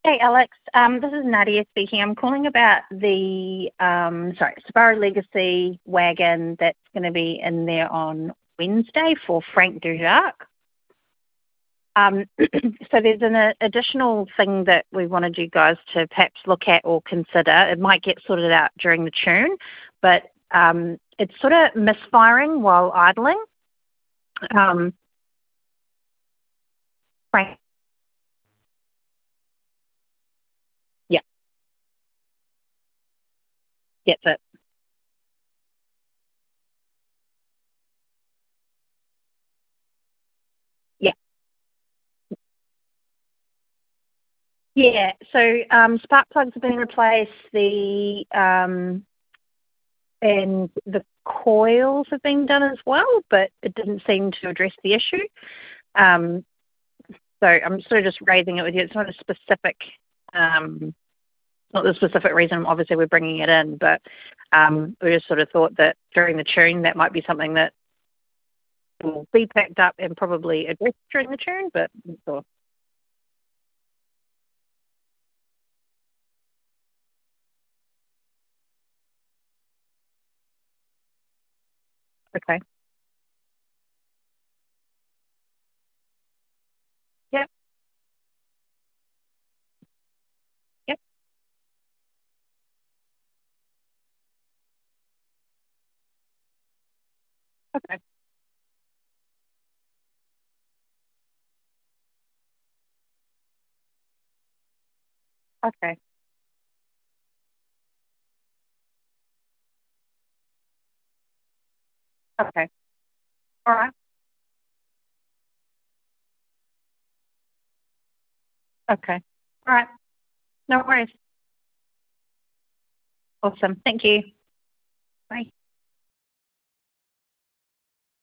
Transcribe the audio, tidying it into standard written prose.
Hey Alex, this is Nadia speaking. I'm calling about the Subaru Legacy wagon that's going to be in there on Wednesday for Frank Dujarric. So there's an additional thing that we wanted you guys to perhaps look at or consider. It might get sorted out during the tune, but it's sort of misfiring while idling. Um, Frank, yeah, that's it. Yeah. Yeah, so spark plugs have been replaced. And the coils have been done as well, but it didn't seem to address the issue. Um, so I'm sort of just raising it with you. It's not a specific, not the specific reason. Obviously, we're bringing it in, but we just sort of thought that during the tune, that might be something that will be picked up and probably addressed during the tune. But I'm not sure. Okay. Yep. Yep. Okay. Okay. Okay. All right. Okay. All right. No worries. Awesome. Thank you. Bye.